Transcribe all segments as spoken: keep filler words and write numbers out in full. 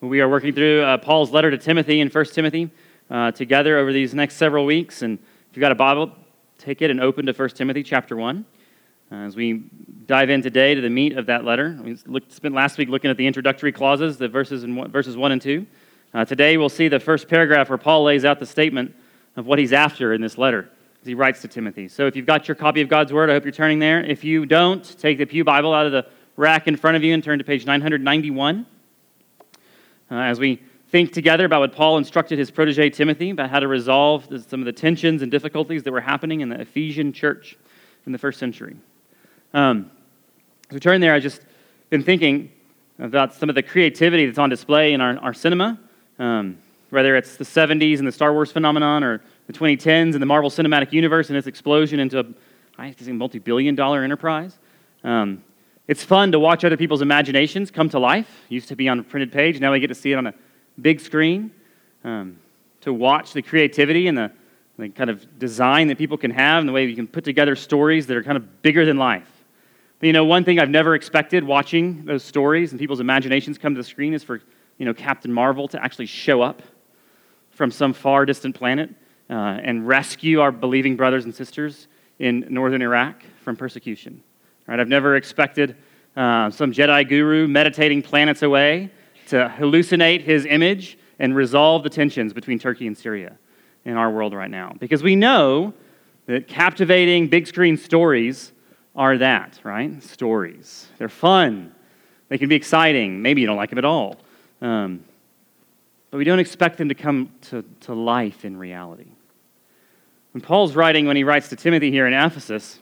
We are working through uh, Paul's letter to Timothy in First Timothy uh, together over these next several weeks. And if you've got a Bible, take it and open to First Timothy chapter one. Uh, as we dive in today to the meat of that letter, we looked, spent last week looking at the introductory clauses, the verses in one, verses one and two. Uh, today we'll see the first paragraph where Paul lays out the statement of what he's after in this letter as he writes to Timothy. So if you've got your copy of God's Word, I hope you're turning there. If you don't, take the Pew Bible out of the rack in front of you and turn to page nine ninety-one. Uh, as we think together about what Paul instructed his protege Timothy about how to resolve the, some of the tensions and difficulties that were happening in the Ephesian church in the first century. Um, as we turn there, I've just been thinking about some of the creativity that's on display in our, our cinema, um, whether it's the seventies and the Star Wars phenomenon or the twenty tens and the Marvel Cinematic Universe and its explosion into a I think, multi-billion dollar enterprise. Um, It's fun to watch other people's imaginations come to life. It used to be on a printed page. Now we get to see it on a big screen. Um, to watch the creativity and the, the kind of design that people can have and the way you can put together stories that are kind of bigger than life. But, you know, one thing I've never expected watching those stories and people's imaginations come to the screen is for, you know, Captain Marvel to actually show up from some far distant planet uh, and rescue our believing brothers and sisters in northern Iraq from persecution. Right, I've never expected uh, some Jedi guru meditating planets away to hallucinate his image and resolve the tensions between Turkey and Syria in our world right now. Because we know that captivating big screen stories are that, right? Stories. They're fun. They can be exciting. Maybe you don't like them at all. Um, but we don't expect them to come to, to life in reality. When Paul's writing, when he writes to Timothy here in Ephesus,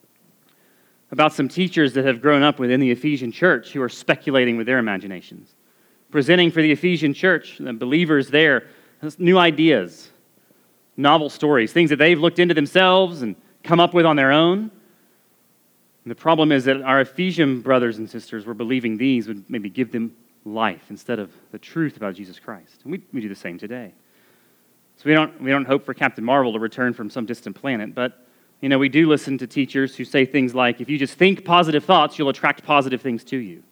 about some teachers that have grown up within the Ephesian church who are speculating with their imaginations, presenting for the Ephesian church, the believers there, new ideas, novel stories, things that they've looked into themselves and come up with on their own. And the problem is that our Ephesian brothers and sisters were believing these would maybe give them life instead of the truth about Jesus Christ. And we, we do the same today. So we don't, we don't hope for Captain Marvel to return from some distant planet, but you know, we do listen to teachers who say things like, if you just think positive thoughts, you'll attract positive things to you.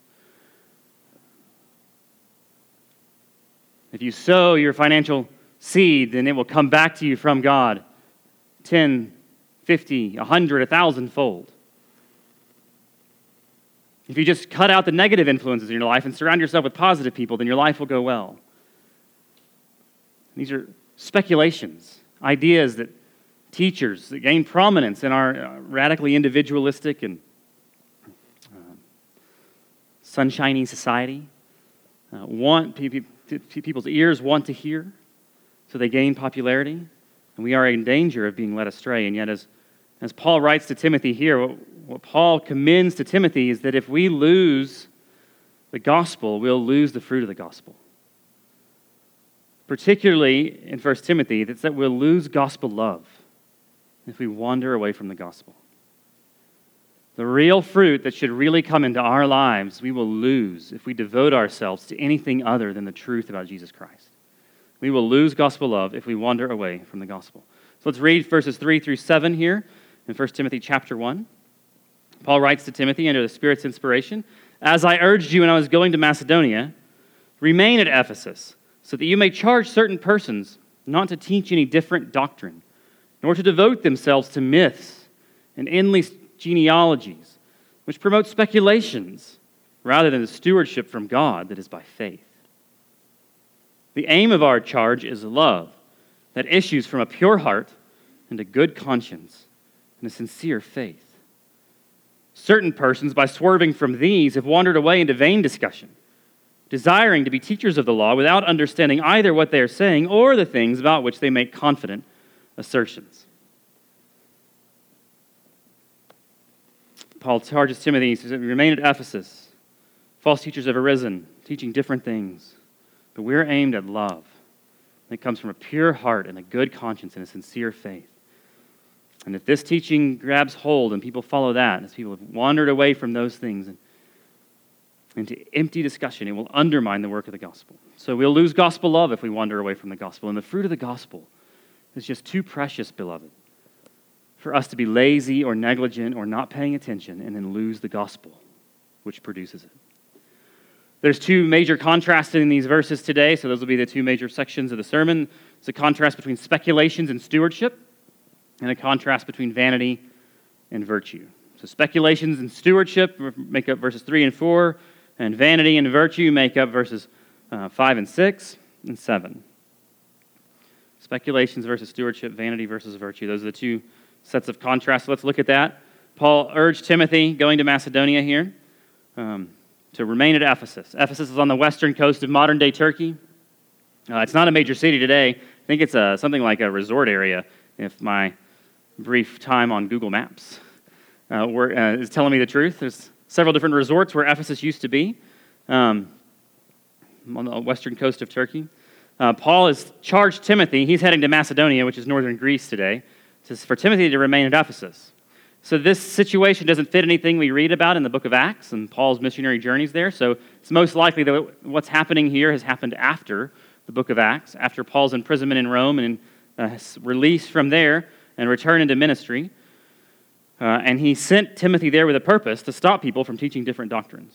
If you sow your financial seed, then it will come back to you from God ten, fifty, a hundred, a thousand fold. If you just cut out the negative influences in your life and surround yourself with positive people, then your life will go well. These are speculations, ideas that teachers that gain prominence in our uh, radically individualistic and uh, sunshiny society uh, want pe- pe- people's ears want to hear, so they gain popularity, and we are in danger of being led astray. And yet, as as Paul writes to Timothy here, what, what Paul commends to Timothy is that if we lose the gospel, we'll lose the fruit of the gospel. Particularly in First Timothy, that's that we'll lose gospel love if we wander away from the gospel. The real fruit that should really come into our lives, we will lose if we devote ourselves to anything other than the truth about Jesus Christ. We will lose gospel love if we wander away from the gospel. So let's read verses three through seven here in First Timothy chapter one. Paul writes to Timothy under the Spirit's inspiration, "As I urged you when I was going to Macedonia, remain at Ephesus, so that you may charge certain persons not to teach any different doctrine, nor to devote themselves to myths and endless genealogies, which promote speculations rather than the stewardship from God that is by faith. The aim of our charge is love that issues from a pure heart and a good conscience and a sincere faith. Certain persons, by swerving from these, have wandered away into vain discussion, desiring to be teachers of the law without understanding either what they are saying or the things about which they make confident assertions." Paul charges Timothy, he says, "Remain at Ephesus. False teachers have arisen, teaching different things. But we're aimed at love. It comes from a pure heart and a good conscience and a sincere faith. And if this teaching grabs hold and people follow that, as people have wandered away from those things and into empty discussion, it will undermine the work of the gospel. So we'll lose gospel love if we wander away from the gospel. And the fruit of the gospel is just too precious, beloved, for us to be lazy or negligent or not paying attention and then lose the gospel, which produces it. There's two major contrasts in these verses today, so those will be the two major sections of the sermon. It's a contrast between speculations and stewardship, and a contrast between vanity and virtue. So speculations and stewardship make up verses three and four, and vanity and virtue make up verses uh, five and six and seven. Speculations versus stewardship, vanity versus virtue. Those are the two sets of contrasts. So let's look at that. Paul urged Timothy, going to Macedonia here, um, to remain at Ephesus. Ephesus is on the western coast of modern-day Turkey. Uh, it's not a major city today. I think it's a, something like a resort area, if my brief time on Google Maps uh, were, uh, is telling me the truth. There's several different resorts where Ephesus used to be um, on the western coast of Turkey. Uh, Paul has charged Timothy. He's heading to Macedonia, which is northern Greece today, says for Timothy to remain at Ephesus. So this situation doesn't fit anything we read about in the book of Acts and Paul's missionary journeys there. So it's most likely that what's happening here has happened after the book of Acts, after Paul's imprisonment in Rome and uh, release from there and return into ministry. Uh, and he sent Timothy there with a purpose to stop people from teaching different doctrines.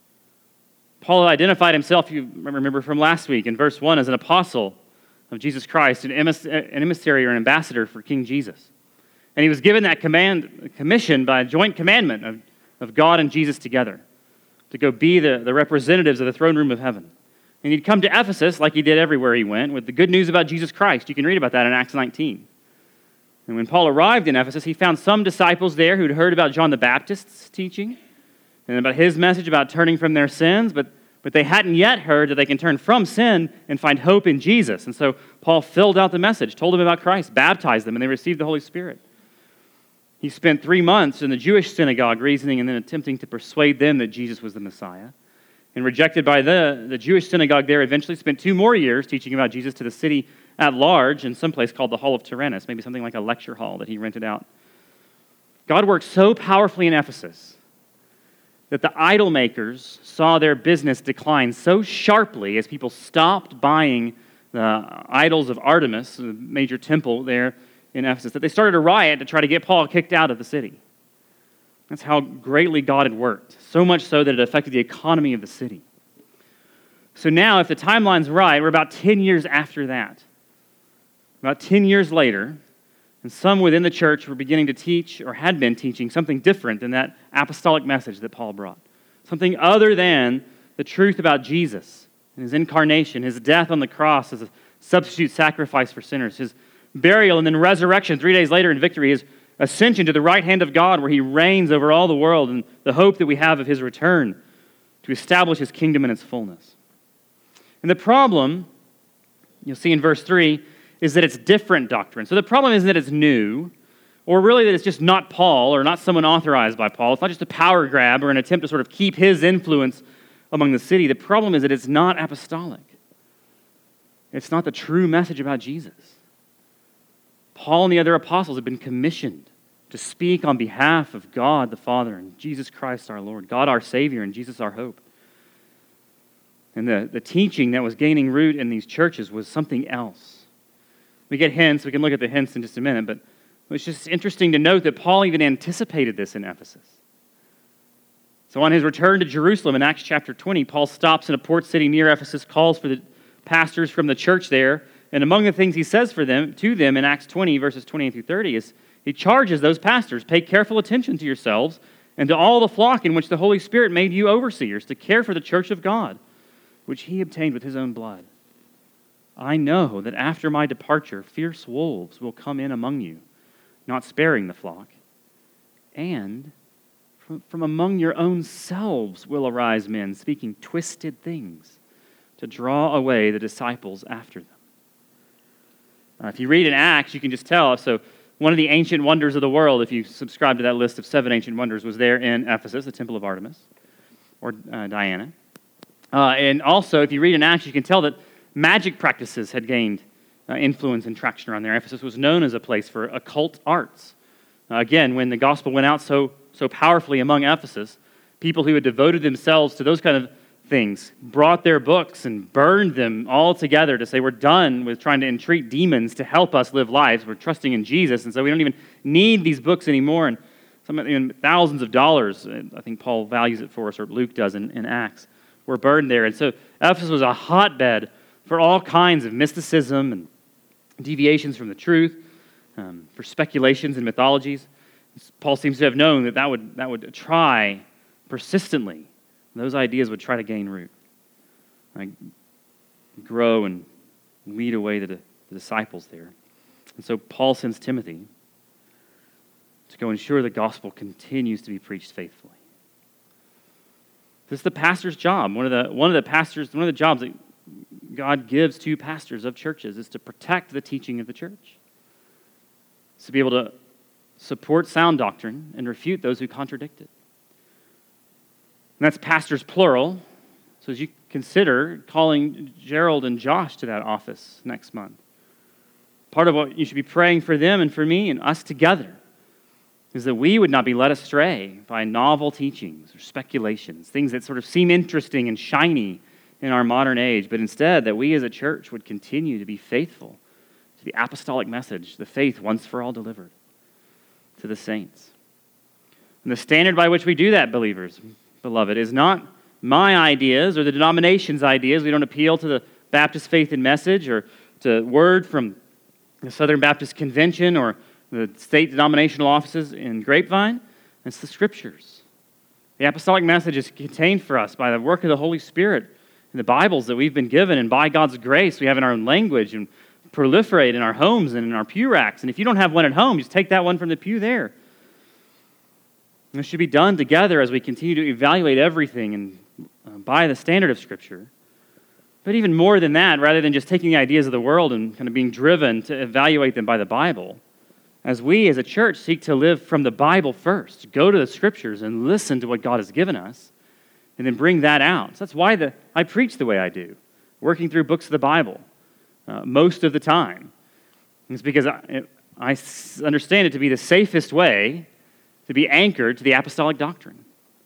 Paul identified himself, you remember from last week, in verse one, as an apostle of Jesus Christ, an emissary or an ambassador for King Jesus. And he was given that command, commission by a joint commandment of, of God and Jesus together to go be the, the representatives of the throne room of heaven. And he'd come to Ephesus, like he did everywhere he went, with the good news about Jesus Christ. You can read about that in Acts nineteen. And when Paul arrived in Ephesus, he found some disciples there who'd heard about John the Baptist's teaching and about his message about turning from their sins, but, but they hadn't yet heard that they can turn from sin and find hope in Jesus. And so Paul filled out the message, told them about Christ, baptized them, and they received the Holy Spirit. He spent three months in the Jewish synagogue reasoning and then attempting to persuade them that Jesus was the Messiah. And rejected by the, the Jewish synagogue there, eventually spent two more years teaching about Jesus to the city at large in some place called the Hall of Tyrannus, maybe something like a lecture hall that he rented out. God worked so powerfully in Ephesus that the idol makers saw their business decline so sharply as people stopped buying the idols of Artemis, the major temple there in Ephesus, that they started a riot to try to get Paul kicked out of the city. That's how greatly God had worked, so much so that it affected the economy of the city. So now, if the timeline's right, we're about ten years after that. About ten years later, and some within the church were beginning to teach, or had been teaching, something different than that apostolic message that Paul brought. Something other than the truth about Jesus and his incarnation, his death on the cross as a substitute sacrifice for sinners, his burial and then resurrection three days later in victory, his ascension to the right hand of God where he reigns over all the world, and the hope that we have of his return to establish his kingdom in its fullness. And the problem, you'll see in verse three, is that it's different doctrine. So the problem isn't that it's new, or really that it's just not Paul or not someone authorized by Paul. It's not just a power grab or an attempt to sort of keep his influence among the city. The problem is that it's not apostolic. It's not the true message about Jesus. Paul and the other apostles have been commissioned to speak on behalf of God the Father and Jesus Christ our Lord, God our Savior and Jesus our hope. And the, the teaching that was gaining root in these churches was something else. We get hints, we can look at the hints in just a minute, but it's just interesting to note that Paul even anticipated this in Ephesus. So on his return to Jerusalem in Acts chapter twenty, Paul stops in a port city near Ephesus, calls for the pastors from the church there, and among the things he says for them, to them in Acts twenty, verses twenty-eight through thirty, is he charges those pastors, pay careful attention to yourselves and to all the flock in which the Holy Spirit made you overseers to care for the church of God, which he obtained with his own blood. I know that after my departure, fierce wolves will come in among you, not sparing the flock. And from, from among your own selves will arise men speaking twisted things to draw away the disciples after them. Uh, if you read in Acts, you can just tell. So one of the ancient wonders of the world, if you subscribe to that list of seven ancient wonders, was there in Ephesus, the temple of Artemis, or uh, Diana. Uh, and also, if you read in Acts, you can tell that magic practices had gained uh, influence and traction around there. Ephesus was known as a place for occult arts. Uh, again, when the gospel went out so, so powerfully among Ephesus, people who had devoted themselves to those kind of things brought their books and burned them all together to say, we're done with trying to entreat demons to help us live lives. We're trusting in Jesus, and so we don't even need these books anymore. And some even thousands of dollars, I think Paul values it for us, or Luke does in, in Acts, were burned there. And so Ephesus was a hotbed for all kinds of mysticism and deviations from the truth, um, for speculations and mythologies. Paul seems to have known that that would, that would try persistently. Those ideas would try to gain root, like grow and lead away the, the disciples there. And so Paul sends Timothy to go ensure the gospel continues to be preached faithfully. This is the pastor's job. One of the one of the pastors, one of the jobs that God gives to pastors of churches is to protect the teaching of the church. It's to be able to support sound doctrine and refute those who contradict it. And that's pastors plural. So as you consider calling Gerald and Josh to that office next month, part of what you should be praying for them and for me and us together is that we would not be led astray by novel teachings or speculations, things that sort of seem interesting and shiny in our modern age, but instead that we as a church would continue to be faithful to the apostolic message, the faith once for all delivered to the saints. And the standard by which we do that, believers, beloved, is not my ideas or the denomination's ideas. We don't appeal to the Baptist Faith and Message or to word from the Southern Baptist Convention or the state denominational offices in Grapevine. It's the Scriptures. The apostolic message is contained for us by the work of the Holy Spirit in the Bibles that we've been given, and by God's grace we have in our own language and proliferate in our homes and in our pew racks. And if you don't have one at home, just take that one from the pew there. And it should be done together as we continue to evaluate everything and uh, by the standard of Scripture. But even more than that, rather than just taking the ideas of the world and kind of being driven to evaluate them by the Bible, as we as a church seek to live from the Bible first, go to the Scriptures and listen to what God has given us, and then bring that out. So that's why the, I preach the way I do, working through books of the Bible uh, most of the time. And it's because I, I understand it to be the safest way to be anchored to the apostolic doctrine.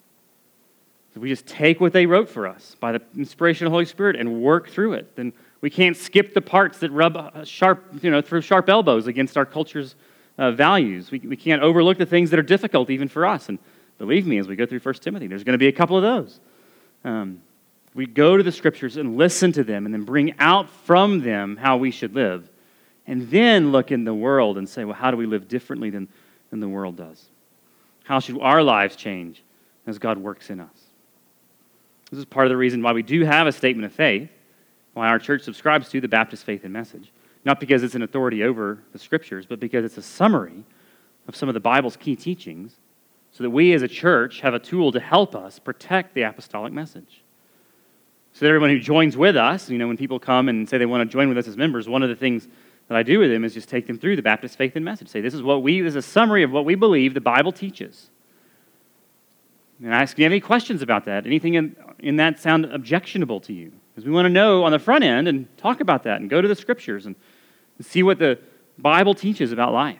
So we just take what they wrote for us by the inspiration of the Holy Spirit and work through it. Then we can't skip the parts that rub sharp, you know, through sharp elbows against our culture's uh, values. We, we can't overlook the things that are difficult even for us. And believe me, as we go through First Timothy, there's going to be a couple of those. Um, we go to the Scriptures and listen to them and then bring out from them how we should live. And then look in the world and say, well, how do we live differently than, than the world does? How should our lives change as God works in us? This is part of the reason why we do have a statement of faith, why our church subscribes to the Baptist Faith and Message. Not because it's an authority over the Scriptures, but because it's a summary of some of the Bible's key teachings, so that we as a church have a tool to help us protect the apostolic message. So that everyone who joins with us, you know, when people come and say they want to join with us as members, one of the things that I do with them is just take them through the Baptist Faith and Message. Say, this is what we, this is a summary of what we believe the Bible teaches. And I ask, do you have any questions about that? Anything in, in that sound objectionable to you? Because we want to know on the front end and talk about that and go to the Scriptures and, and see what the Bible teaches about life.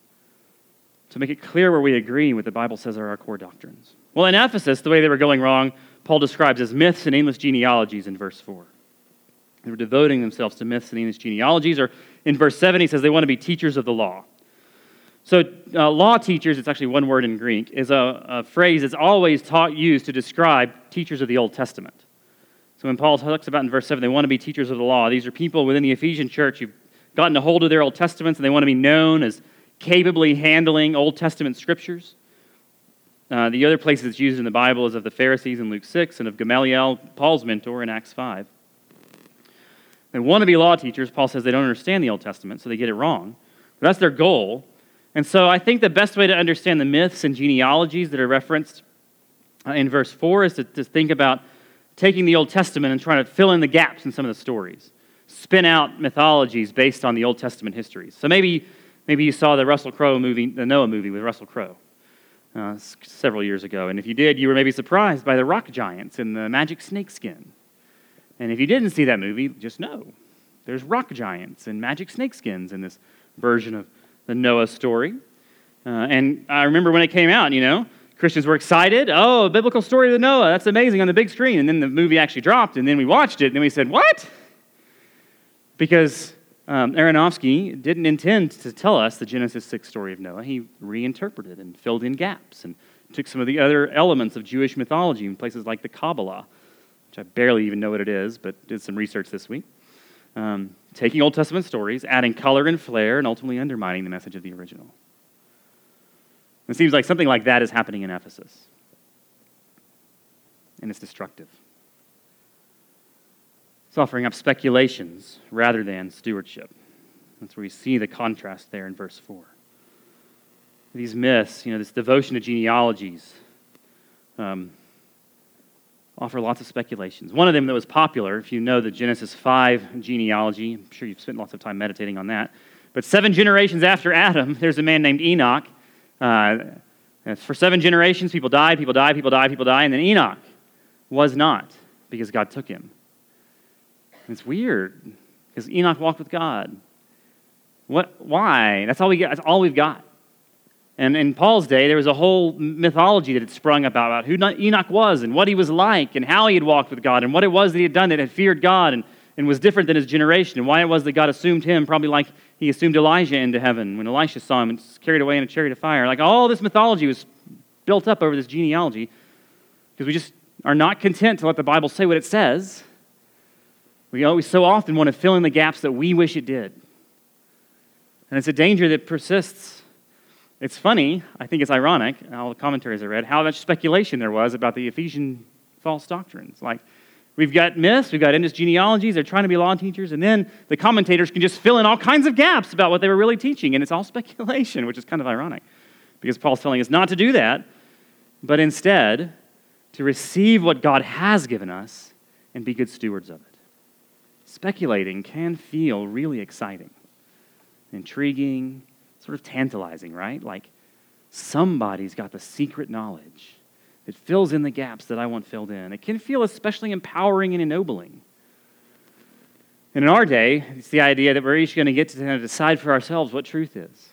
To make it clear where we agree what the Bible says are our core doctrines. Well, in Ephesus, the way they were going wrong, Paul describes as myths and aimless genealogies in verse four. They were devoting themselves to myths and aimless genealogies, or in verse seven, he says they want to be teachers of the law. So uh, law teachers, it's actually one word in Greek, is a, a phrase that's always taught, used to describe teachers of the Old Testament. So when Paul talks about in verse seven, they want to be teachers of the law. These are people within the Ephesian church who've gotten a hold of their Old Testaments, and they want to be known as capably handling Old Testament scriptures. Uh, the other places it's used in the Bible is of the Pharisees in Luke six and of Gamaliel, Paul's mentor, in Acts five. They want to be law teachers. Paul says they don't understand the Old Testament, so they get it wrong. But that's their goal. And so I think the best way to understand the myths and genealogies that are referenced uh, in verse four is to, to think about taking the Old Testament and trying to fill in the gaps in some of the stories. Spin out mythologies based on the Old Testament histories. So maybe maybe you saw the Russell Crowe movie, the Noah movie with Russell Crowe uh, several years ago. And if you did, you were maybe surprised by the rock giants and the magic snakeskin. And if you didn't see that movie, just know there's rock giants and magic snakeskins in this version of the Noah story. Uh, and I remember when it came out, you know, Christians were excited. Oh, a biblical story of the Noah. That's amazing on the big screen. And then the movie actually dropped, and then we watched it, and then we said, what? Because um, Aronofsky didn't intend to tell us the Genesis six story of Noah. He reinterpreted and filled in gaps and took some of the other elements of Jewish mythology in places like the Kabbalah which I barely even know what it is, but did some research this week. Um, taking Old Testament stories, adding color and flair, and ultimately undermining the message of the original. It seems like something like that is happening in Ephesus. And it's destructive. It's offering up speculations rather than stewardship. That's where we see the contrast there in verse four. These myths, you know, this devotion to genealogies, um, offer lots of speculations. One of them that was popular, if you know the Genesis five genealogy, I'm sure you've spent lots of time meditating on that, but seven generations after Adam, there's a man named Enoch. Uh, for seven generations, people died, people died, people died, people died, and then Enoch was not, because God took him. And it's weird, because Enoch walked with God. What? Why? That's all we got. That's all we've got. And in Paul's day, there was a whole mythology that had sprung up about who Enoch was and what he was like and how he had walked with God and what it was that he had done that had feared God and, and was different than his generation and why it was that God assumed him, probably like he assumed Elijah into heaven when Elisha saw him and was carried away in a chariot of fire. Like all this mythology was built up over this genealogy because we just are not content to let the Bible say what it says. We always so often want to fill in the gaps that we wish it did. And it's a danger that persists. It's funny, I think it's ironic, all the commentaries I read, how much speculation there was about the Ephesian false doctrines. Like, we've got myths, we've got endless genealogies, they're trying to be law teachers, and then the commentators can just fill in all kinds of gaps about what they were really teaching, and it's all speculation, which is kind of ironic, because Paul's telling us not to do that, but instead to receive what God has given us and be good stewards of it. Speculating can feel really exciting, intriguing, sort of tantalizing, right? Like somebody's got the secret knowledge that fills in the gaps that I want filled in. It can feel especially empowering and ennobling. And in our day, it's the idea that we're each going to get to kind of decide for ourselves what truth is.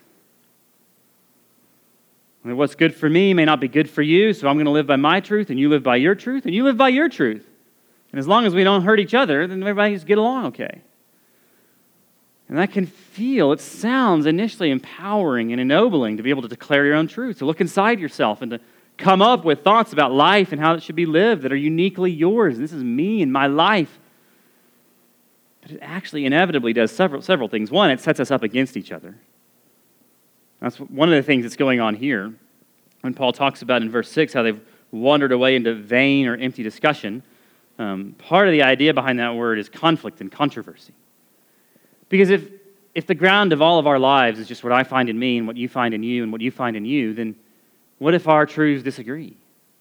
And what's good for me may not be good for you, so I'm going to live by my truth, and you live by your truth, and you live by your truth. And as long as we don't hurt each other, then everybody just get along okay. And that can feel, it sounds initially empowering and ennobling to be able to declare your own truth, to look inside yourself and to come up with thoughts about life and how it should be lived that are uniquely yours. This is me and my life. But it actually inevitably does several, several things. One, it sets us up against each other. That's one of the things that's going on here when Paul talks about in verse six how they've wandered away into vain or empty discussion. Um, part of the idea behind that word is conflict and controversy. Because if, if the ground of all of our lives is just what I find in me and what you find in you and what you find in you, then what if our truths disagree?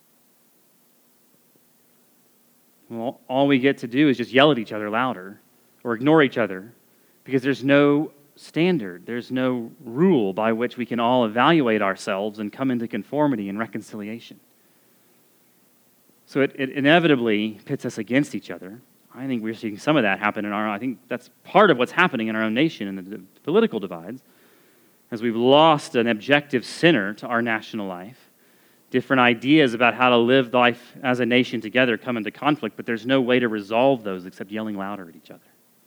Well, all we get to do is just yell at each other louder or ignore each other because there's no standard, there's no rule by which we can all evaluate ourselves and come into conformity and reconciliation. So it, it inevitably pits us against each other. I think we're seeing some of that happen in our, I think that's part of what's happening in our own nation and the, the political divides, as we've lost an objective center to our national life. Different ideas about how to live life as a nation together come into conflict, but there's no way to resolve those except yelling louder at each other.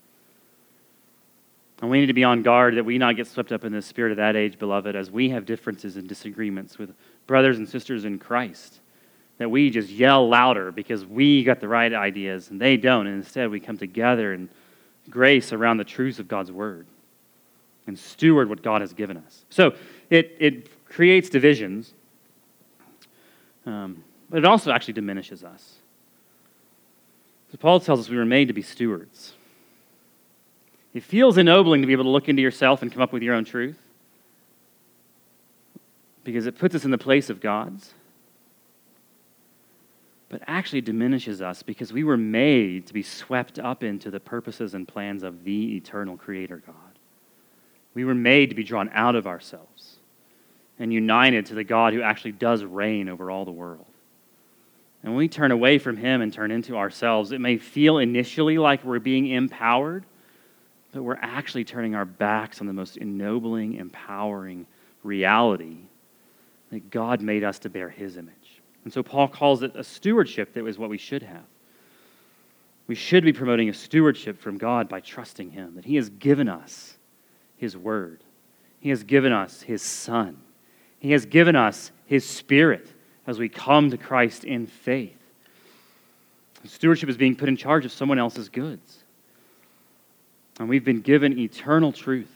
And we need to be on guard that we not get swept up in the spirit of that age, beloved, as we have differences and disagreements with brothers and sisters in Christ. That we just yell louder because we got the right ideas and they don't. And instead we come together in grace around the truths of God's word and steward what God has given us. So it, it creates divisions, um, but it also actually diminishes us. So Paul tells us we were made to be stewards. It feels ennobling to be able to look into yourself and come up with your own truth because it puts us in the place of God's. But actually diminishes us because we were made to be swept up into the purposes and plans of the eternal Creator God. We were made to be drawn out of ourselves and united to the God who actually does reign over all the world. And when we turn away from Him and turn into ourselves, it may feel initially like we're being empowered, but we're actually turning our backs on the most ennobling, empowering reality that God made us to bear His image. And so Paul calls it a stewardship that was what we should have. We should be promoting a stewardship from God by trusting Him, that He has given us His Word. He has given us His Son. He has given us His Spirit as we come to Christ in faith. Stewardship is being put in charge of someone else's goods. And we've been given eternal truth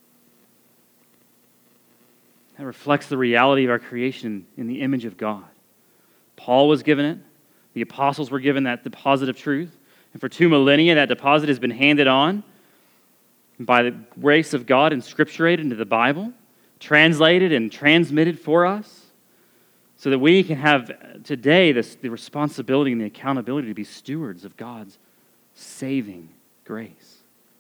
that reflects the reality of our creation in the image of God. Paul was given it. The apostles were given that deposit of truth. And for two millennia, that deposit has been handed on by the grace of God and scripturated into the Bible, translated and transmitted for us, so that we can have today this, the responsibility and the accountability to be stewards of God's saving grace.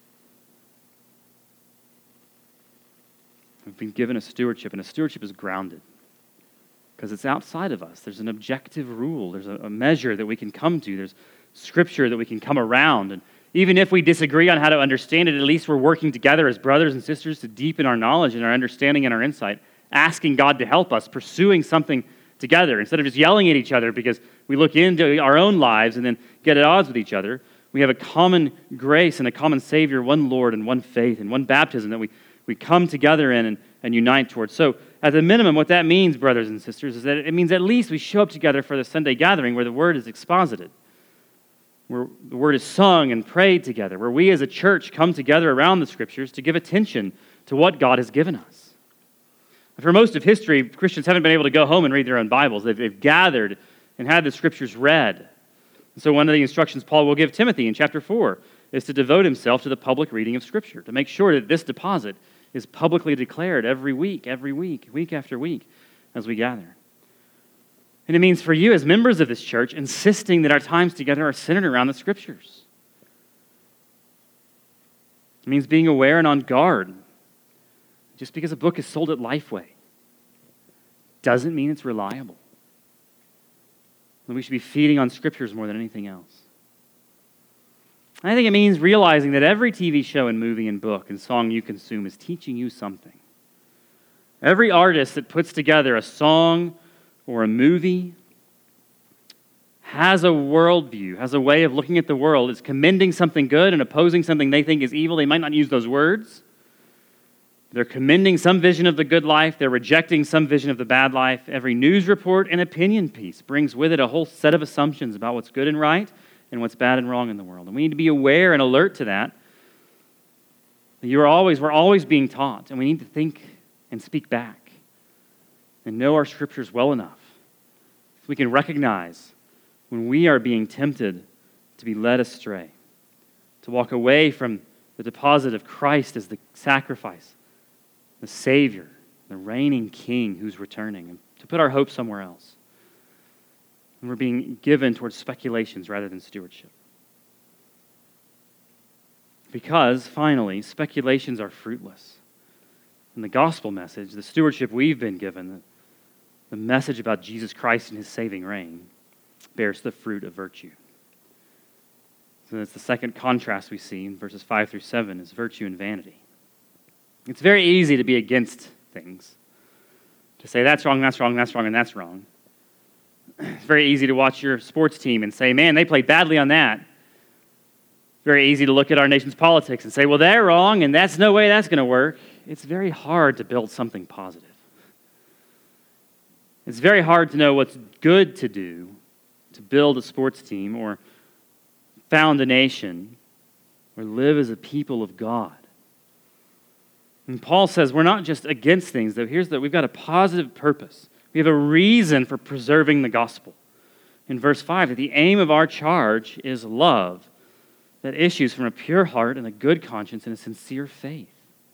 We've been given a stewardship, and a stewardship is grounded because it's outside of us. There's an objective rule. There's a, a measure that we can come to. There's scripture that we can come around. And even if we disagree on how to understand it, at least we're working together as brothers and sisters to deepen our knowledge and our understanding and our insight, asking God to help us, pursuing something together instead of just yelling at each other because we look into our own lives and then get at odds with each other. We have a common grace and a common Savior, one Lord and one faith and one baptism that we, we come together in and, and unite towards. So at the minimum, what that means, brothers and sisters, is that it means at least we show up together for the Sunday gathering where the Word is exposited, where the Word is sung and prayed together, where we as a church come together around the Scriptures to give attention to what God has given us. For most of history, Christians haven't been able to go home and read their own Bibles. They've, they've gathered and had the Scriptures read. And so one of the instructions Paul will give Timothy in chapter four is to devote himself to the public reading of Scripture, to make sure that this deposit is publicly declared every week, every week, week after week as we gather. And it means for you as members of this church, insisting that our times together are centered around the Scriptures. It means being aware and on guard. Just because a book is sold at Lifeway doesn't mean it's reliable. We should be feeding on Scriptures more than anything else. I think it means realizing that every T V show and movie and book and song you consume is teaching you something. Every artist that puts together a song or a movie has a worldview, has a way of looking at the world, is commending something good and opposing something they think is evil. They might not use those words. They're commending some vision of the good life. They're rejecting some vision of the bad life. Every news report and opinion piece brings with it a whole set of assumptions about what's good and right and what's bad and wrong in the world. And we need to be aware and alert to that. You're always, we're always being taught, and we need to think and speak back and know our Scriptures well enough so we can recognize when we are being tempted to be led astray, to walk away from the deposit of Christ as the sacrifice, the Savior, the reigning King who's returning, and to put our hope somewhere else. And we're being given towards speculations rather than stewardship. Because, finally, speculations are fruitless. And the gospel message, the stewardship we've been given, the, the message about Jesus Christ and His saving reign, bears the fruit of virtue. So that's the second contrast we see in verses five through seven is virtue and vanity. It's very easy to be against things, to say that's wrong, that's wrong, that's wrong, and that's wrong. It's very easy to watch your sports team and say, man, they played badly on that. Very easy to look at our nation's politics and say, well, they're wrong, and that's no way that's going to work. It's very hard to build something positive. It's very hard to know what's good to do to build a sports team or found a nation or live as a people of God. And Paul says we're not just against things, though. Here's that we've got a positive purpose. We have a reason for preserving the gospel. In verse five, that the aim of our charge is love that issues from a pure heart and a good conscience and a sincere faith.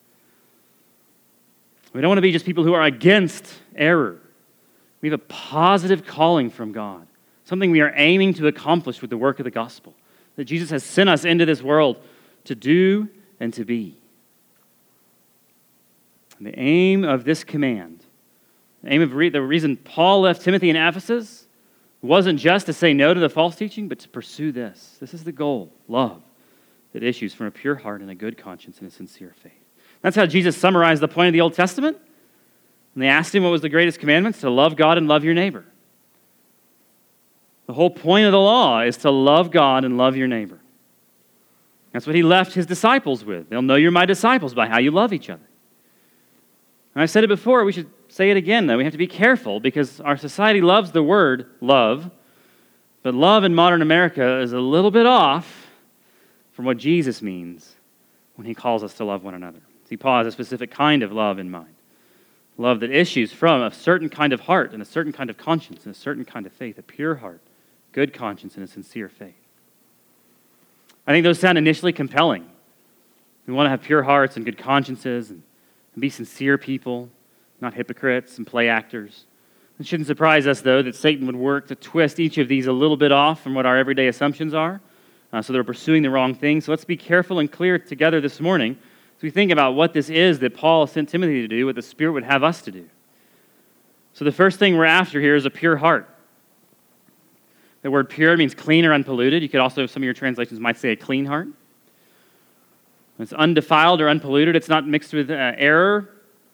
We don't want to be just people who are against error. We have a positive calling from God, something we are aiming to accomplish with the work of the gospel, that Jesus has sent us into this world to do and to be. And the aim of this command, the aim of re- the reason Paul left Timothy in Ephesus wasn't just to say no to the false teaching, but to pursue this. This is the goal, love, that issues from a pure heart and a good conscience and a sincere faith. That's how Jesus summarized the point of the Old Testament. And they asked him what was the greatest commandments, to love God and love your neighbor. The whole point of the law is to love God and love your neighbor. That's what he left his disciples with. They'll know you're my disciples by how you love each other. And I've said it before, we should say it again, though. We have to be careful because our society loves the word love, But love in modern America is a little bit off from what Jesus means when he calls us to love one another. See, Paul has a specific kind of love in mind. Love that issues from a certain kind of heart and a certain kind of conscience and a certain kind of faith, a pure heart, good conscience, and a sincere faith. I think those sound initially compelling. We want to have pure hearts and good consciences and, and be sincere people, not hypocrites and play actors. It shouldn't surprise us, though, that Satan would work to twist each of these a little bit off from what our everyday assumptions are, uh, so they're pursuing the wrong thing. So let's be careful and clear together this morning as we think about what this is that Paul sent Timothy to do, what the Spirit would have us to do. So the first thing we're after here is a pure heart. The word pure means clean or unpolluted. You could also, some of your translations might say a clean heart. It's undefiled or unpolluted. It's not mixed with uh, error,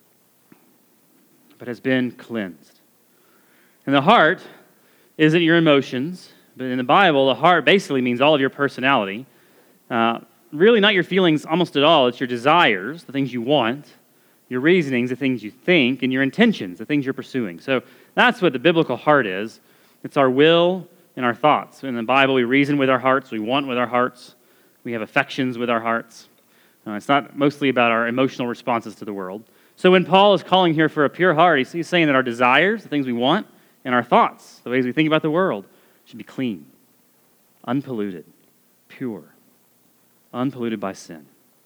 but has been cleansed. And the heart isn't your emotions, but in the Bible, the heart basically means all of your personality. Uh, really not your feelings almost at all. It's your desires, the things you want, your reasonings, the things you think, and your intentions, the things you're pursuing. So that's what the biblical heart is. It's our will and our thoughts. In the Bible, we reason with our hearts, we want with our hearts, we have affections with our hearts. Uh, it's not mostly about our emotional responses to the world. So when Paul is calling here for a pure heart, he's, he's saying that our desires, the things we want, and our thoughts, the ways we think about the world, should be clean, unpolluted, pure, unpolluted by sin.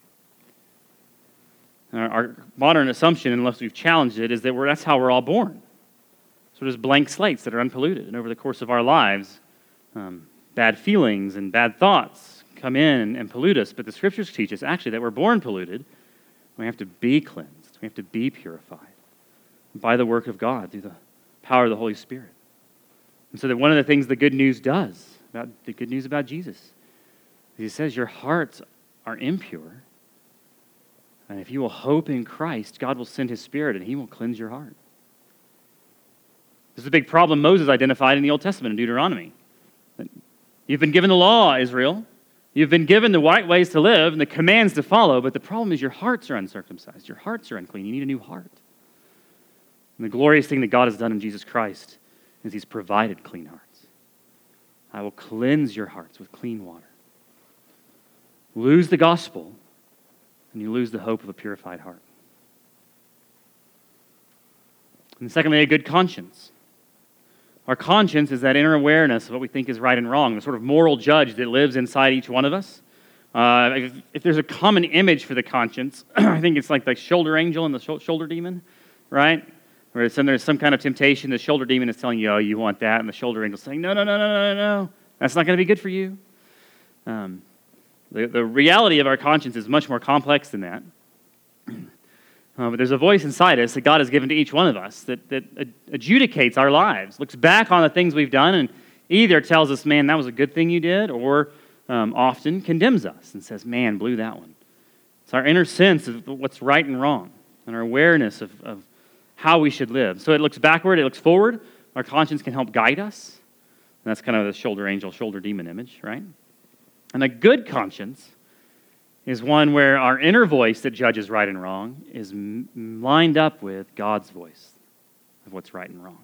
And our, our modern assumption, unless we've challenged it, is that we're, that's how we're all born. So there's blank slates that are unpolluted. And over the course of our lives, um, bad feelings and bad thoughts come in and pollute us. But the Scriptures teach us actually that we're born polluted. We have to be cleansed. We have to be purified by the work of God through the power of the Holy Spirit. And so that one of the things the good news does, about the good news about Jesus, is he says your hearts are impure. And if you will hope in Christ, God will send his Spirit and he will cleanse your heart. This is a big problem Moses identified in the Old Testament in Deuteronomy. You've been given the law, Israel. You've been given the right ways to live and the commands to follow, but the problem is your hearts are uncircumcised. Your hearts are unclean. You need a new heart. And the glorious thing that God has done in Jesus Christ is he's provided clean hearts. I will cleanse your hearts with clean water. Lose the gospel, and you lose the hope of a purified heart. And secondly, a good conscience. Our conscience is that inner awareness of what we think is right and wrong, the sort of moral judge that lives inside each one of us. Uh, if, if there's a common image for the conscience, I think it's like the shoulder angel and the sh- shoulder demon, right? Where it's, there's some kind of temptation, the shoulder demon is telling you, oh, you want that, and the shoulder angel is saying, no, no, no, no, no, no, that's not going to be good for you. Um, the, the reality of our conscience is much more complex than that. Uh, but there's a voice inside us that God has given to each one of us that, that adjudicates our lives, looks back on the things we've done, and either tells us, man, that was a good thing you did, or um, often condemns us and says, man, blew that one. It's our inner sense of what's right and wrong and our awareness of, of how we should live. So it looks backward, it looks forward. Our conscience can help guide us. And that's kind of the shoulder angel, shoulder demon image, right? And a good conscience is one where our inner voice that judges right and wrong is m- lined up with God's voice of what's right and wrong.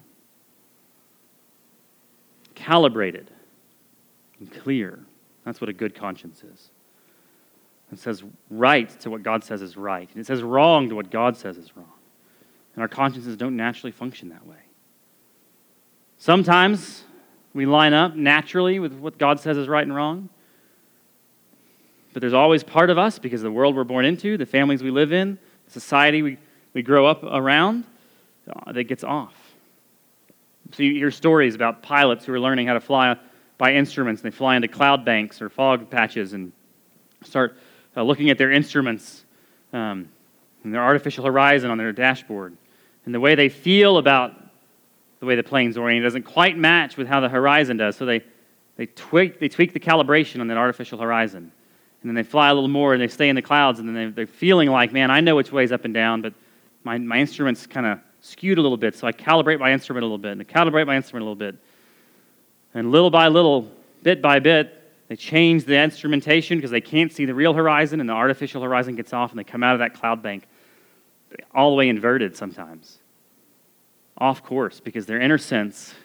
Calibrated and clear. That's what a good conscience is. It says right to what God says is right, and it says wrong to what God says is wrong. And our consciences don't naturally function that way. Sometimes we line up naturally with what God says is right and wrong. But there's always part of us, because of the world we're born into, the families we live in, the society we, we grow up around, uh, that gets off. So you hear stories about pilots who are learning how to fly by instruments, and they fly into cloud banks or fog patches and start uh, looking at their instruments um, and their artificial horizon on their dashboard. And the way they feel about the way the plane's oriented doesn't quite match with how the horizon does, so they, they, tweak, they tweak the calibration on that artificial horizon. And then they fly a little more, and they stay in the clouds, and then they, they're feeling like, man, I know which way's up and down, but my, my instrument's kind of skewed a little bit, so I calibrate my instrument a little bit, and I calibrate my instrument a little bit. And little by little, bit by bit, they change the instrumentation because they can't see the real horizon, and the artificial horizon gets off, and they come out of that cloud bank all the way inverted sometimes. Off course, because their inner sense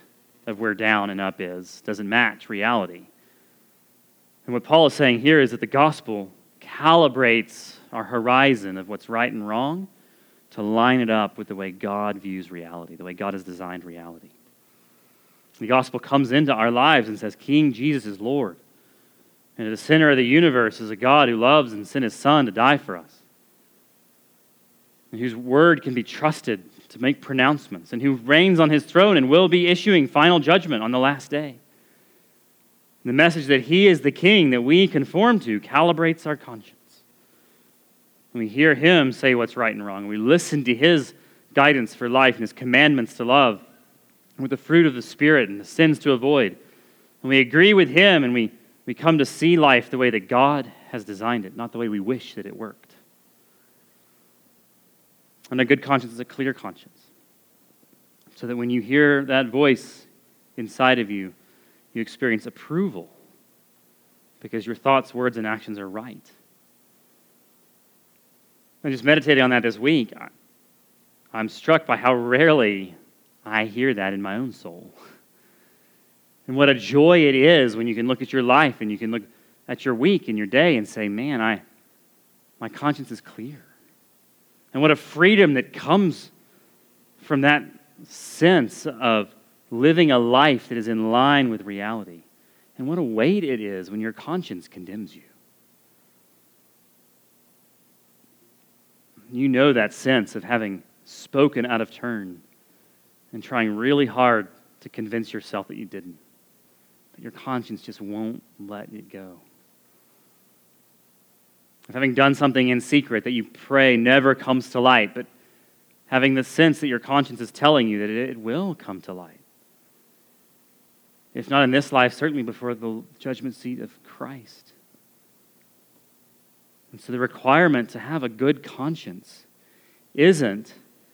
of where down and up is doesn't match reality. And what Paul is saying here is that the gospel calibrates our horizon of what's right and wrong to line it up with the way God views reality, the way God has designed reality. The gospel comes into our lives and says, King Jesus is Lord. And at the center of the universe is a God who loves and sent his Son to die for us, and whose word can be trusted to make pronouncements, and who reigns on his throne and will be issuing final judgment on the last day. The message that he is the king that we conform to calibrates our conscience. And we hear him say what's right and wrong. And we listen to his guidance for life and his commandments to love, and with the fruit of the Spirit and the sins to avoid. And we agree with him, and we, we come to see life the way that God has designed it, not the way we wish that it worked. And a good conscience is a clear conscience, so that when you hear that voice inside of you, you experience approval because your thoughts, words, and actions are right. I just meditated on that this week. I'm struck by how rarely I hear that in my own soul. And what a joy it is when you can look at your life and you can look at your week and your day and say, man, I, my conscience is clear. And what a freedom that comes from that sense of living a life that is in line with reality. And what a weight it is when your conscience condemns you. You know that sense of having spoken out of turn and trying really hard to convince yourself that you didn't. But your conscience just won't let it go. Of having done something in secret that you pray never comes to light, but having the sense that your conscience is telling you that it will come to light. If not in this life, certainly before the judgment seat of Christ. And so the requirement to have a good conscience isn't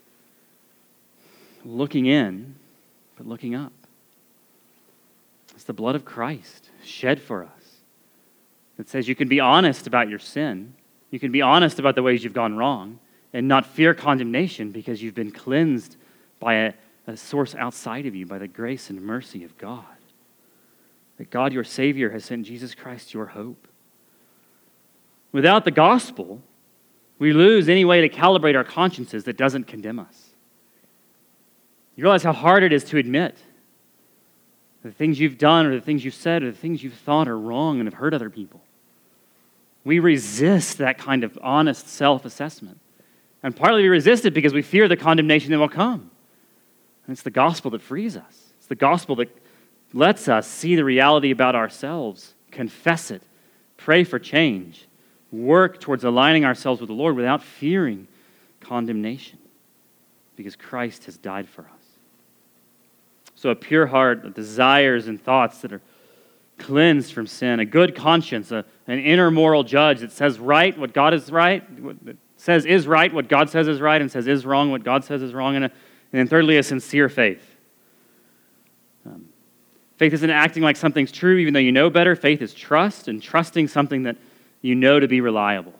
looking in, but looking up. It's the blood of Christ shed for us that says you can be honest about your sin, you can be honest about the ways you've gone wrong, and not fear condemnation because you've been cleansed by a, a source outside of you, by the grace and mercy of God. That God, your Savior, has sent Jesus Christ, your hope. Without the gospel, we lose any way to calibrate our consciences that doesn't condemn us. You realize how hard it is to admit the things you've done or the things you've said or the things you've thought are wrong and have hurt other people. We resist that kind of honest self-assessment. And partly we resist it because we fear the condemnation that will come. And it's the gospel that frees us. It's the gospel that lets us see the reality about ourselves, confess it, pray for change, work towards aligning ourselves with the Lord without fearing condemnation because Christ has died for us. So a pure heart, of desires and thoughts that are cleansed from sin, a good conscience, a, an inner moral judge that says right what God is right, that says is right what God says is right, and says is wrong what God says is wrong, and, a, and then thirdly, a sincere faith. Um, Faith isn't acting like something's true even though you know better. Faith is trust, and trusting something that you know to be reliable.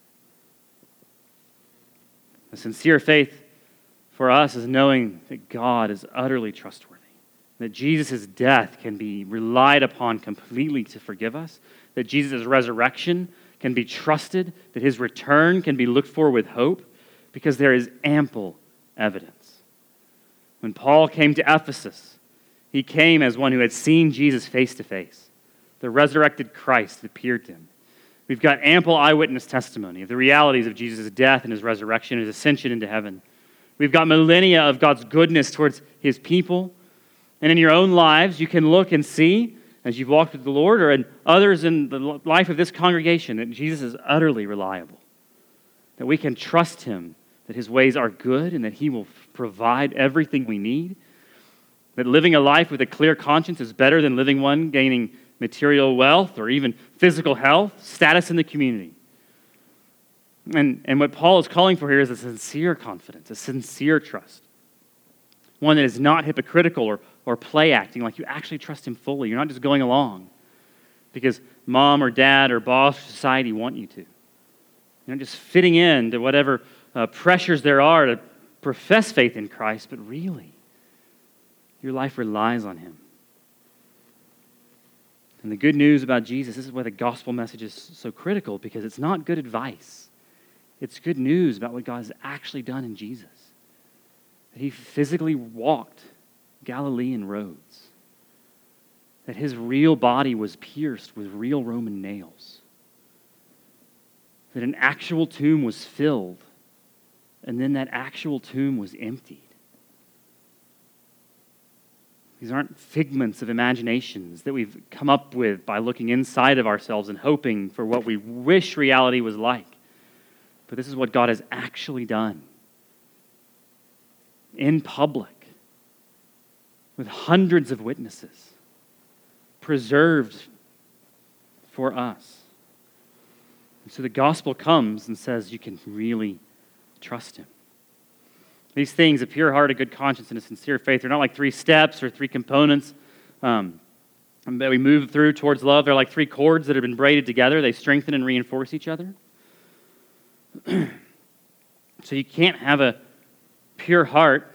A sincere faith for us is knowing that God is utterly trustworthy, that Jesus' death can be relied upon completely to forgive us, that Jesus' resurrection can be trusted, that his return can be looked for with hope, because there is ample evidence. When Paul came to Ephesus, he came as one who had seen Jesus face to face. The resurrected Christ appeared to him. We've got ample eyewitness testimony of the realities of Jesus' death and his resurrection and his ascension into heaven. We've got millennia of God's goodness towards his people. And in your own lives, you can look and see, as you've walked with the Lord or in others in the life of this congregation, that Jesus is utterly reliable. That we can trust him, that his ways are good and that he will provide everything we need. That living a life with a clear conscience is better than living one gaining material wealth or even physical health, status in the community. And, and what Paul is calling for here is a sincere confidence, a sincere trust. One that is not hypocritical or, or play acting, like you actually trust him fully. You're not just going along because mom or dad or boss or society want you to. You're not just fitting in to whatever uh, pressures there are to profess faith in Christ, but really, your life relies on him. And the good news about Jesus, this is why the gospel message is so critical, because it's not good advice. It's good news about what God has actually done in Jesus. That he physically walked Galilean roads. That his real body was pierced with real Roman nails. That an actual tomb was filled, and then that actual tomb was emptied. These aren't figments of imaginations that we've come up with by looking inside of ourselves and hoping for what we wish reality was like. But this is what God has actually done. In public, with hundreds of witnesses, preserved for us. And so the gospel comes and says you can really trust him. These things, a pure heart, a good conscience, and a sincere faith, they're not like three steps or three components um, that we move through towards love. They're like three cords that have been braided together. They strengthen and reinforce each other. So you can't have a pure heart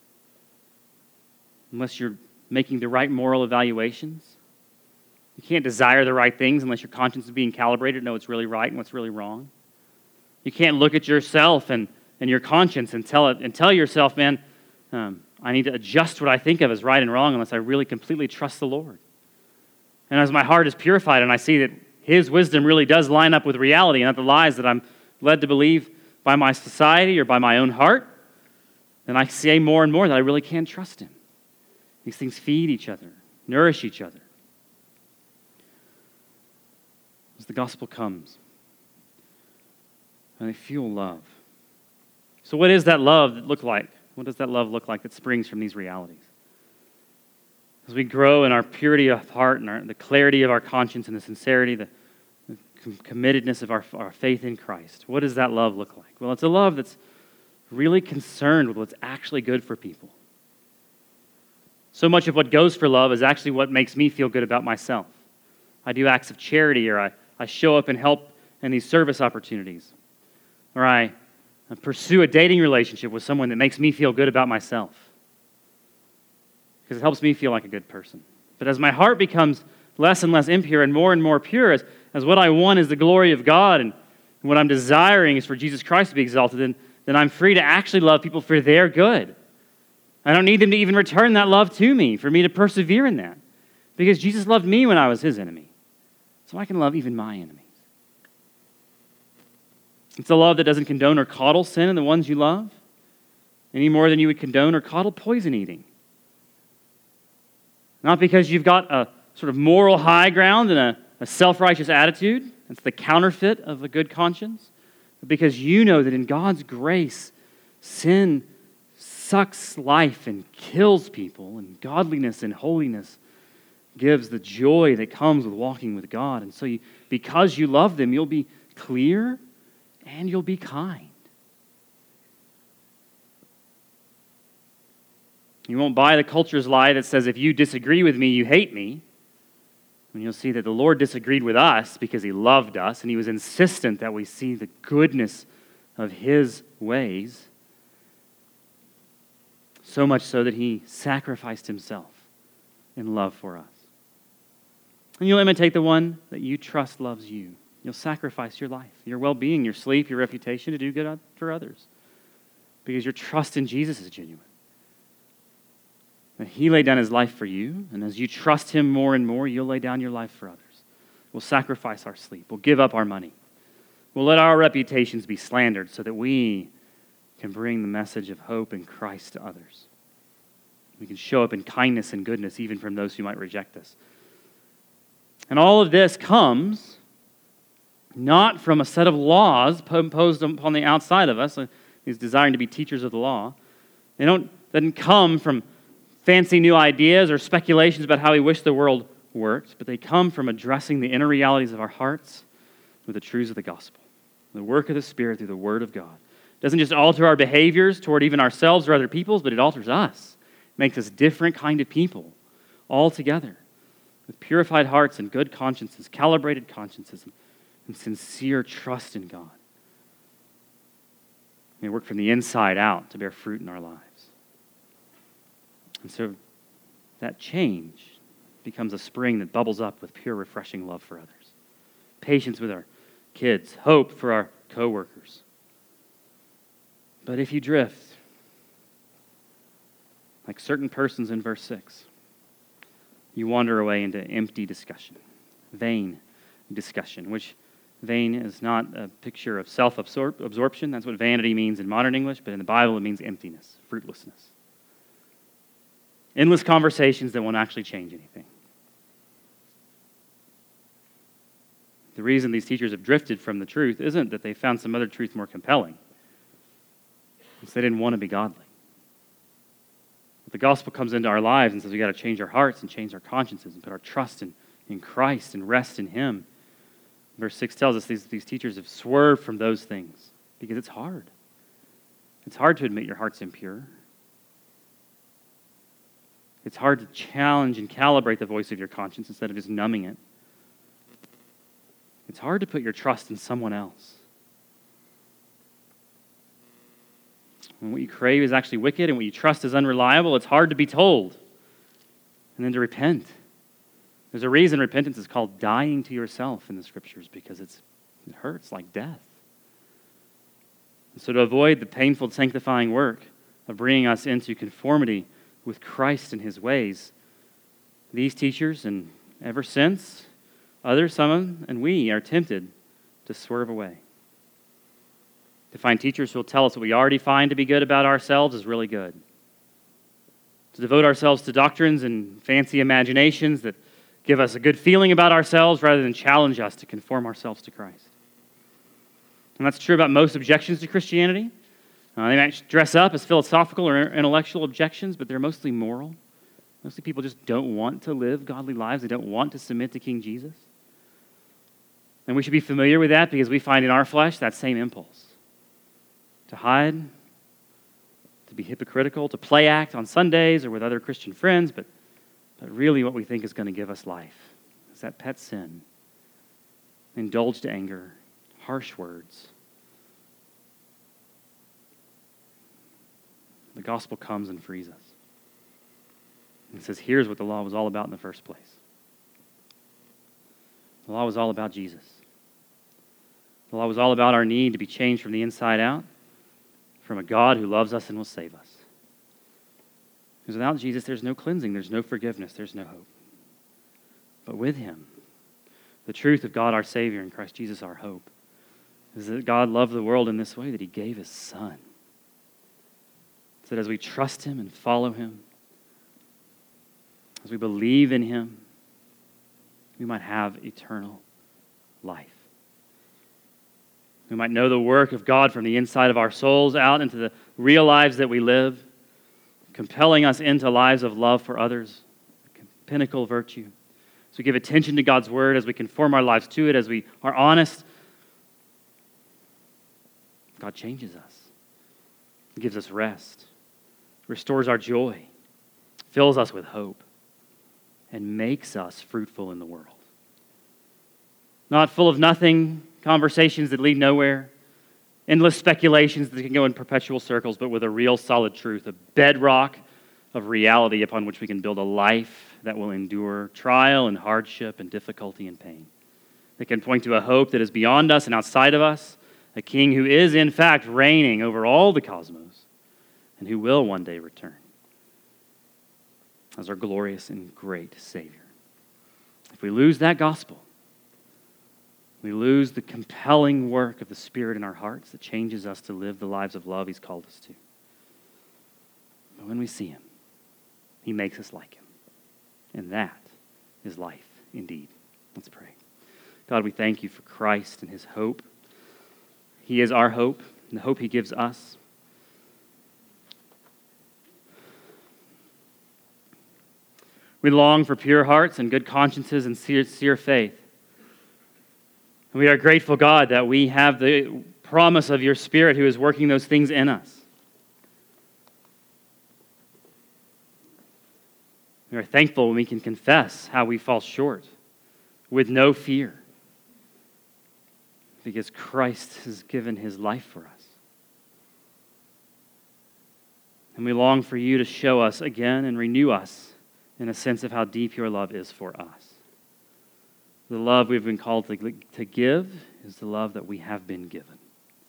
unless you're making the right moral evaluations. You can't desire the right things unless your conscience is being calibrated to know what's really right and what's really wrong. You can't look at yourself and, and your conscience and tell it and tell yourself, man, um, I need to adjust what I think of as right and wrong unless I really completely trust the Lord. And as my heart is purified and I see that his wisdom really does line up with reality and not the lies that I'm led to believe by my society or by my own heart, then I say more and more that I really can trust him. These things feed each other, nourish each other. As the gospel comes, and they fuel love. So what does that love look like? What does that love look like that springs from these realities? As we grow in our purity of heart and our, the clarity of our conscience and the sincerity, the, the committedness of our, our faith in Christ, what does that love look like? Well, it's a love that's really concerned with what's actually good for people. So much of what goes for love is actually what makes me feel good about myself. I do acts of charity, or I, I show up and help in these service opportunities, or I pursue a dating relationship with someone that makes me feel good about myself, because it helps me feel like a good person. But as my heart becomes less and less impure and more and more pure, as, as what I want is the glory of God, and what I'm desiring is for Jesus Christ to be exalted, then, then I'm free to actually love people for their good. I don't need them to even return that love to me, for me to persevere in that. Because Jesus loved me when I was his enemy. So I can love even my enemies. It's a love that doesn't condone or coddle sin in the ones you love, any more than you would condone or coddle poison eating. Not because you've got a sort of moral high ground and a, a self-righteous attitude. That's the counterfeit of a good conscience. But because you know that in God's grace, sin sucks life and kills people, and godliness and holiness gives the joy that comes with walking with God. And so you, because you love them, you'll be clear and you'll be kind. You won't buy the culture's lie that says if you disagree with me, you hate me. And you'll see that the Lord disagreed with us because he loved us, and he was insistent that we see the goodness of his ways. So much so that he sacrificed himself in love for us. And you'll imitate the one that you trust loves you. You'll sacrifice your life, your well-being, your sleep, your reputation to do good for others. Because your trust in Jesus is genuine. And he laid down his life for you, and as you trust him more and more, you'll lay down your life for others. We'll sacrifice our sleep. We'll give up our money. We'll let our reputations be slandered so that we can bring the message of hope in Christ to others. We can show up in kindness and goodness even from those who might reject us. And all of this comes not from a set of laws imposed upon the outside of us, these desiring to be teachers of the law. They don't doesn't come from fancy new ideas or speculations about how we wish the world worked, but they come from addressing the inner realities of our hearts with the truths of the gospel, the work of the Spirit through the Word of God. It doesn't just alter our behaviors toward even ourselves or other peoples, but it alters us. It makes us different kind of people altogether, with purified hearts and good consciences, calibrated consciences, and sincere trust in God. May work from the inside out to bear fruit in our lives. And so that change becomes a spring that bubbles up with pure, refreshing love for others. Patience with our kids, hope for our coworkers. But if you drift, like certain persons in verse six, you wander away into empty discussion, vain discussion, which vain is not a picture of self-absorption. That's what vanity means in modern English, but in the Bible it means emptiness, fruitlessness. Endless conversations that won't actually change anything. The reason these teachers have drifted from the truth isn't that they found some other truth more compelling. It's they didn't want to be godly. But the gospel comes into our lives and says we've got to change our hearts and change our consciences and put our trust in, in Christ and rest in Him. Verse six tells us these, these teachers have swerved from those things because it's hard. It's hard to admit your heart's impure. It's hard to challenge and calibrate the voice of your conscience instead of just numbing it. It's hard to put your trust in someone else. When what you crave is actually wicked and what you trust is unreliable, it's hard to be told and then to repent. There's a reason repentance is called dying to yourself in the Scriptures, because it's, it hurts like death. And so to avoid the painful sanctifying work of bringing us into conformity with Christ and His ways, these teachers, and ever since, others, some of them, and we are tempted to swerve away. To find teachers who will tell us what we already find to be good about ourselves is really good. To devote ourselves to doctrines and fancy imaginations that give us a good feeling about ourselves rather than challenge us to conform ourselves to Christ. And that's true about most objections to Christianity. Uh, they might dress up as philosophical or intellectual objections, but they're mostly moral. Mostly people just don't want to live godly lives. They don't want to submit to King Jesus. And we should be familiar with that because we find in our flesh that same impulse. To hide, to be hypocritical, to play act on Sundays or with other Christian friends, but, but really what we think is going to give us life is that pet sin, indulged anger, harsh words. The gospel comes and frees us. And says, here's what the law was all about in the first place. The law was all about Jesus. The law was all about our need to be changed from the inside out, from a God who loves us and will save us. Because without Jesus, there's no cleansing, there's no forgiveness, there's no hope. But with Him, the truth of God our Savior and Christ Jesus our hope is that God loved the world in this way, that He gave His Son. So that as we trust Him and follow Him, as we believe in Him, we might have eternal life. We might know the work of God from the inside of our souls out into the real lives that we live, compelling us into lives of love for others, a pinnacle virtue. As we give attention to God's Word, as we conform our lives to it, as we are honest, God changes us, gives us rest, restores our joy, fills us with hope, and makes us fruitful in the world. Not full of nothing, conversations that lead nowhere, endless speculations that can go in perpetual circles, but with a real solid truth, a bedrock of reality upon which we can build a life that will endure trial and hardship and difficulty and pain. That can point to a hope that is beyond us and outside of us, a king who is in fact reigning over all the cosmos and who will one day return as our glorious and great Savior. If we lose that gospel, we lose the compelling work of the Spirit in our hearts that changes us to live the lives of love He's called us to. But when we see Him, He makes us like Him. And that is life indeed. Let's pray. God, we thank You for Christ and His hope. He is our hope, and the hope He gives us. We long for pure hearts and good consciences and sincere faith. We are grateful, God, that we have the promise of Your Spirit who is working those things in us. We are thankful when we can confess how we fall short with no fear because Christ has given His life for us. And we long for You to show us again and renew us in a sense of how deep your love is for us. The love we've been called to, to give is the love that we have been given.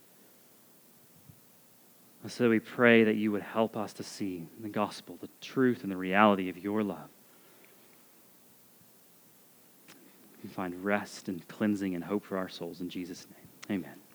And so we pray that you would help us to see in the gospel the truth and the reality of your love. We find rest and cleansing and hope for our souls in Jesus' name. Amen.